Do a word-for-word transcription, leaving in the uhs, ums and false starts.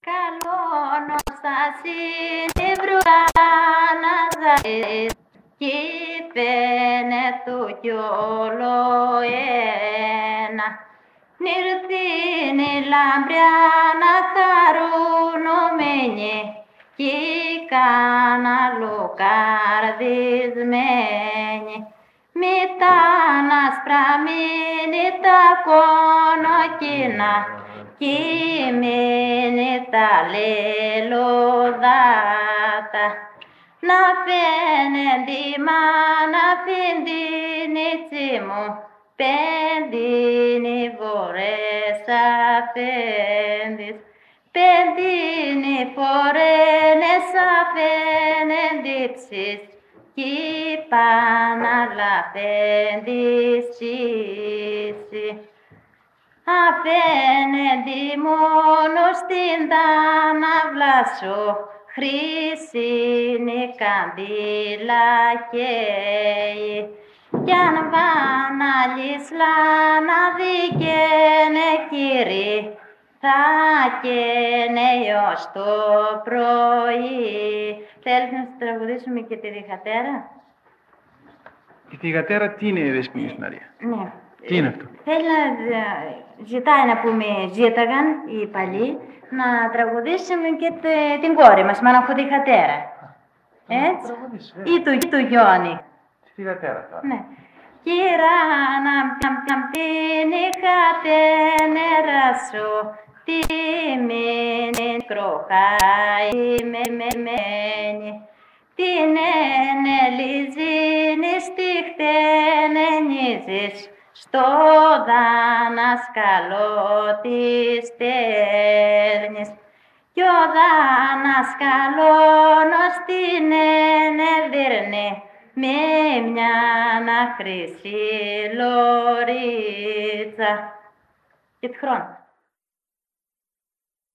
Καλώνω στα συνευρούα να ζαείς κι πένε του κι όλο ένα. Νιρθήν η λάμπρια να χαρούνομενη κι κάνα λουκαρδισμένη. Μητάνασπρα μείνει τα κονοκίνα κι μείνει τα λελοδάτα. Να φαίνεται μάνα φιντίνιτσι μου, πεντίνι φορές αφέντης. Πεντίνι φορές αφέντηψης κι παναλαπέντης τσίση. Αφένεντι μόνο στην ταναύλα σου χρήσινη καντήλα καίει. Κι αν βάναλης λάνα δικαίνε κύρι, θα καίνε ως το πρωί. Θέλεις να σου τραγουδήσουμε και τη Θυγατέρα? Η Θυγατέρα τι είναι, Δεσποινής Μαρία? Ναι. Τι είναι αυτό? Θέλει να ζητάει να πούμε, ζήταγαν οι παλιοί, να τραγουδήσουμε και τε, την κόρη μας, Μαναχοθυγατέρα. Έτσι, ή του, ή του Γιώνη. Τη Θυγατέρα τώρα. Ναι. Κύρα να την Θυγατέρα σου, τι μείνει κροχάει με μένη. Την ενελιζίνη στη χτενενίζεις, στο δανασκαλό της στέλνεις. Κι ο δανασκαλώνος την ενεδύρνει με μια χρυσή λωρίτσα. Και τη χρόνο.